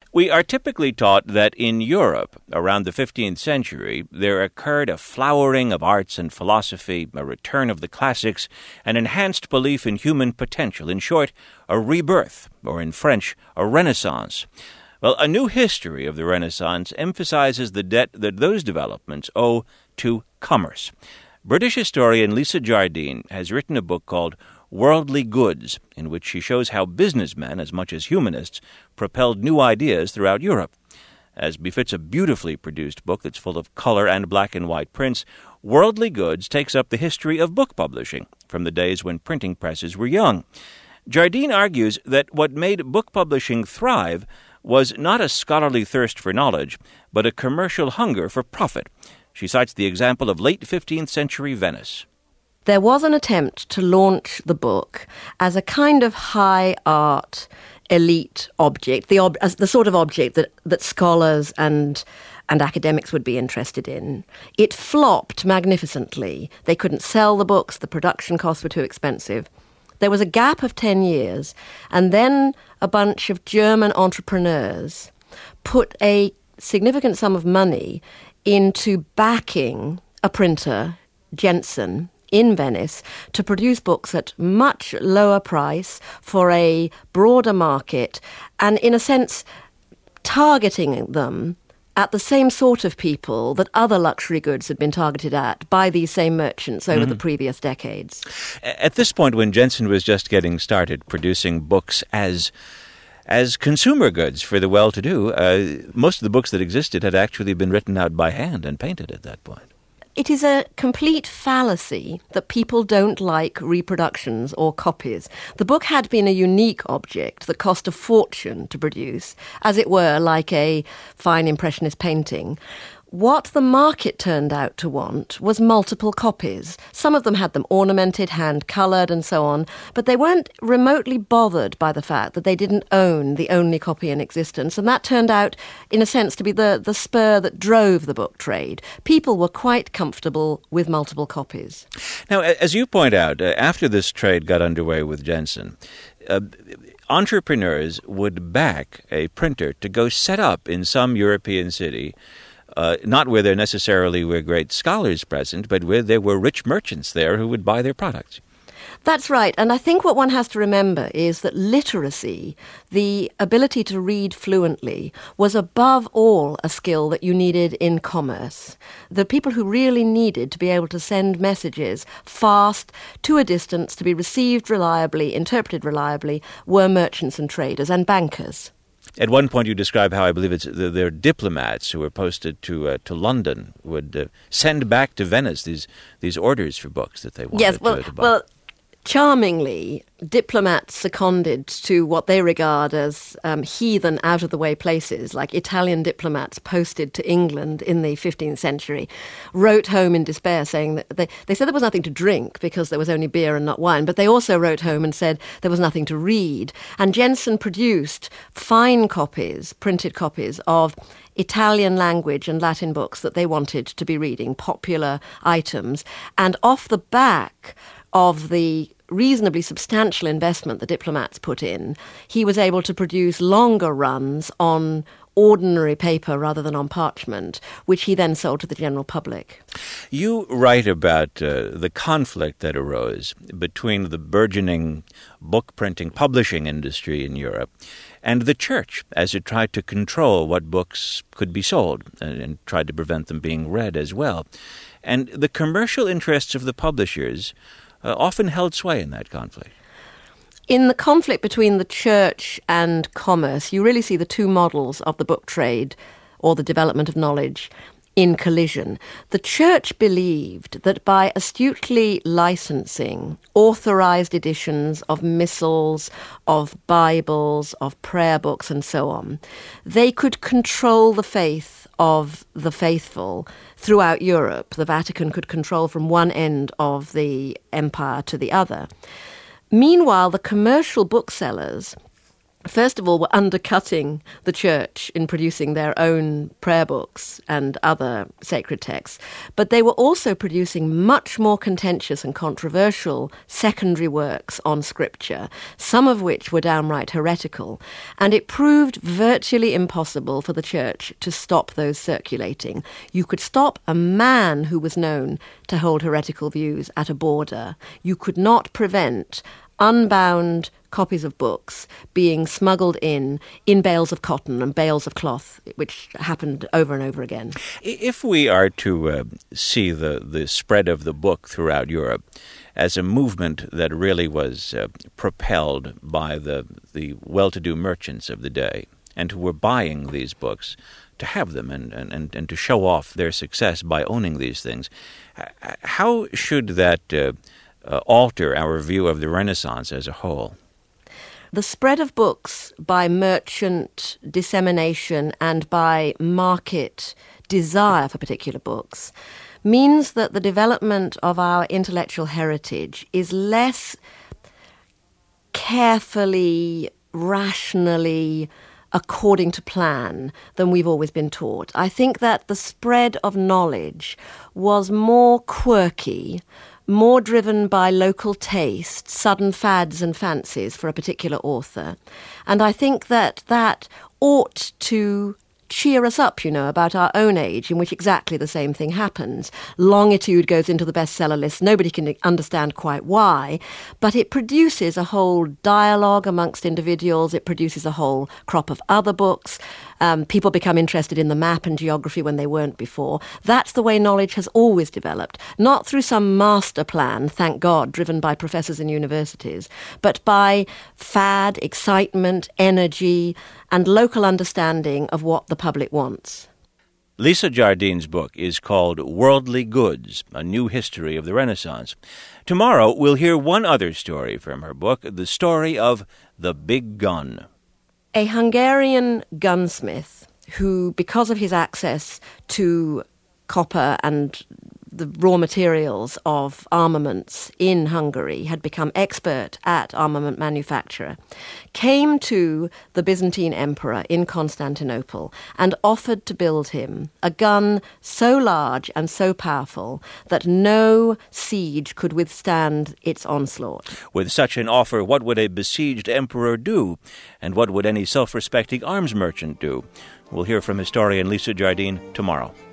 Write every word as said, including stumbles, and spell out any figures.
We are typically taught that in Europe, around the fifteenth century, there occurred a flowering of arts and philosophy, a return of the classics, an enhanced belief in human potential. In short, a rebirth, or in French, a renaissance. Well, a new history of the Renaissance emphasizes the debt that those developments owe to commerce. British historian Lisa Jardine has written a book called Worldly Goods, in which she shows how businessmen, as much as humanists, propelled new ideas throughout Europe. As befits a beautifully produced book that's full of color and black and white prints, Worldly Goods takes up the history of book publishing from the days when printing presses were young. Jardine argues that what made book publishing thrive was not a scholarly thirst for knowledge, but a commercial hunger for profit. She cites the example of late fifteenth century Venice. There was an attempt to launch the book as a kind of high art, elite object, the ob- as the sort of object that, that scholars and and academics would be interested in. It flopped magnificently. They couldn't sell the books, the production costs were too expensive. There was a gap of ten years, and then a bunch of German entrepreneurs put a significant sum of money into backing a printer, Jensen, in Venice, to produce books at much lower price for a broader market, and in a sense targeting them at the same sort of people that other luxury goods had been targeted at by these same merchants over mm. the previous decades. At this point, when Jensen was just getting started producing books as as consumer goods for the well-to-do, uh, most of the books that existed had actually been written out by hand and painted at that point. It is a complete fallacy that people don't like reproductions or copies. The book had been a unique object that cost a fortune to produce, as it were, like a fine impressionist painting. What the market turned out to want was multiple copies. Some of them had them ornamented, hand-coloured and so on, but they weren't remotely bothered by the fact that they didn't own the only copy in existence, and that turned out, in a sense, to be the, the spur that drove the book trade. People were quite comfortable with multiple copies. Now, as you point out, uh, after this trade got underway with Jensen, uh, entrepreneurs would back a printer to go set up in some European city, Uh, not where there necessarily were great scholars present, but where there were rich merchants there who would buy their products. That's right. And I think what one has to remember is that literacy, the ability to read fluently, was above all a skill that you needed in commerce. The people who really needed to be able to send messages fast to a distance, to be received reliably, interpreted reliably, were merchants and traders and bankers. At one point, you describe how I believe it's the, their diplomats who were posted to uh, to London would uh, send back to Venice these these orders for books that they wanted yes, well, to, to buy. Well, charmingly, diplomats seconded to what they regard as um, heathen, out-of-the-way places, like Italian diplomats posted to England in the fifteenth century, wrote home in despair saying that they, they said there was nothing to drink because there was only beer and not wine, but they also wrote home and said there was nothing to read. And Jensen produced fine copies, printed copies of Italian language and Latin books that they wanted to be reading, popular items, and off the back of the reasonably substantial investment the diplomats put in, he was able to produce longer runs on ordinary paper rather than on parchment, which he then sold to the general public. You write about uh, the conflict that arose between the burgeoning book printing publishing industry in Europe and the church as it tried to control what books could be sold and, and tried to prevent them being read as well. And the commercial interests of the publishers uh, often held sway in that conflict. In the conflict between the church and commerce, you really see the two models of the book trade or the development of knowledge in collision. The church believed that by astutely licensing authorized editions of missals, of Bibles, of prayer books, and so on, they could control the faith of the faithful throughout Europe. The Vatican could control from one end of the empire to the other. Meanwhile, the commercial booksellers first of all, were undercutting the church in producing their own prayer books and other sacred texts. But they were also producing much more contentious and controversial secondary works on scripture, some of which were downright heretical. And it proved virtually impossible for the church to stop those circulating. You could stop a man who was known to hold heretical views at a border. You could not prevent unbound copies of books being smuggled in in bales of cotton and bales of cloth, which happened over and over again. If we are to uh, see the, the spread of the book throughout Europe as a movement that really was uh, propelled by the, the well-to-do merchants of the day, and who were buying these books to have them and, and, and to show off their success by owning these things, how should that uh, uh, alter our view of the Renaissance as a whole? The spread of books by merchant dissemination and by market desire for particular books means that the development of our intellectual heritage is less carefully, rationally, according to plan than we've always been taught. I think that the spread of knowledge was more quirky, more driven by local taste, sudden fads and fancies for a particular author. And I think that that ought to cheer us up, you know, about our own age, in which exactly the same thing happens. Longitude goes into the bestseller list. Nobody can understand quite why, but it produces a whole dialogue amongst individuals. It produces a whole crop of other books. Um, people become interested in the map and geography when they weren't before. That's the way knowledge has always developed, not through some master plan, thank God, driven by professors in universities, but by fad, excitement, energy, and local understanding of what the public wants. Lisa Jardine's book is called Worldly Goods, A New History of the Renaissance. Tomorrow, we'll hear one other story from her book, the story of the Big Gun. A Hungarian gunsmith who, because of his access to copper and the raw materials of armaments in Hungary, had become expert at armament manufacture, came to the Byzantine emperor in Constantinople and offered to build him a gun so large and so powerful that no siege could withstand its onslaught. With such an offer, what would a besieged emperor do? And what would any self-respecting arms merchant do? We'll hear from historian Lisa Jardine tomorrow.